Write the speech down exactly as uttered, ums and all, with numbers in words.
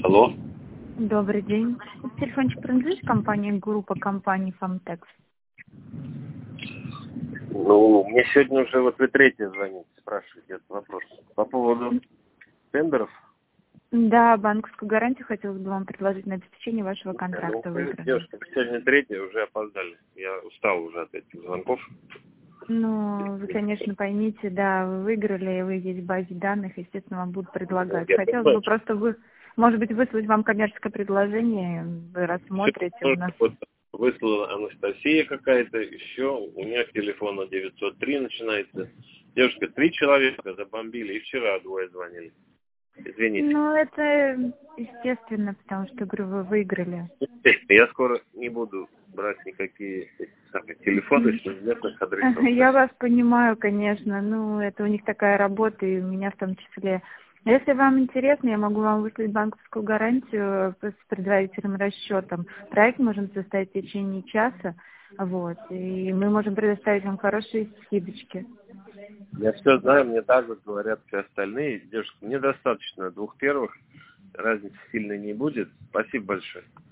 Алло. Добрый день. Телефончик принадлежит компании, группа компаний «Фомтекс». Ну, мне сегодня уже вот вы третья звоните, спрашиваете этот вопрос. По поводу тендеров. Да, банковскую гарантию хотелось бы вам предложить на обеспечение вашего Ну, контракта вы, выигрыша. девушка, вы сегодня третья, уже опоздали. Я устал уже от этих звонков. Ну, вы, конечно, поймите, да, вы выиграли, вы есть в базе данных, естественно, вам будут предлагать. Я Хотелось понимаю, бы просто вы, может быть, выслать вам коммерческое предложение, вы что рассмотрите у нас. вот выслала Анастасия какая-то, еще у меня телефон девятьсот три начинается. Девушка, три человека забомбили, и вчера двое звонили. Извините. Ну, это естественно, потому что, говорю, вы выиграли. Я скоро не буду брать никакие эти самые телефоны с неизвестных адресов. Я вас понимаю, конечно. Ну, это у них такая работа, и у меня в том числе. Если вам интересно, я могу вам выслать банковскую гарантию с предварительным расчетом. Проект можем составить в течение часа, вот, и мы можем предоставить вам хорошие скидочки. Я все знаю, мне так же говорят все остальные. Девушка, мне достаточно двух первых, разницы сильной не будет. Спасибо большое.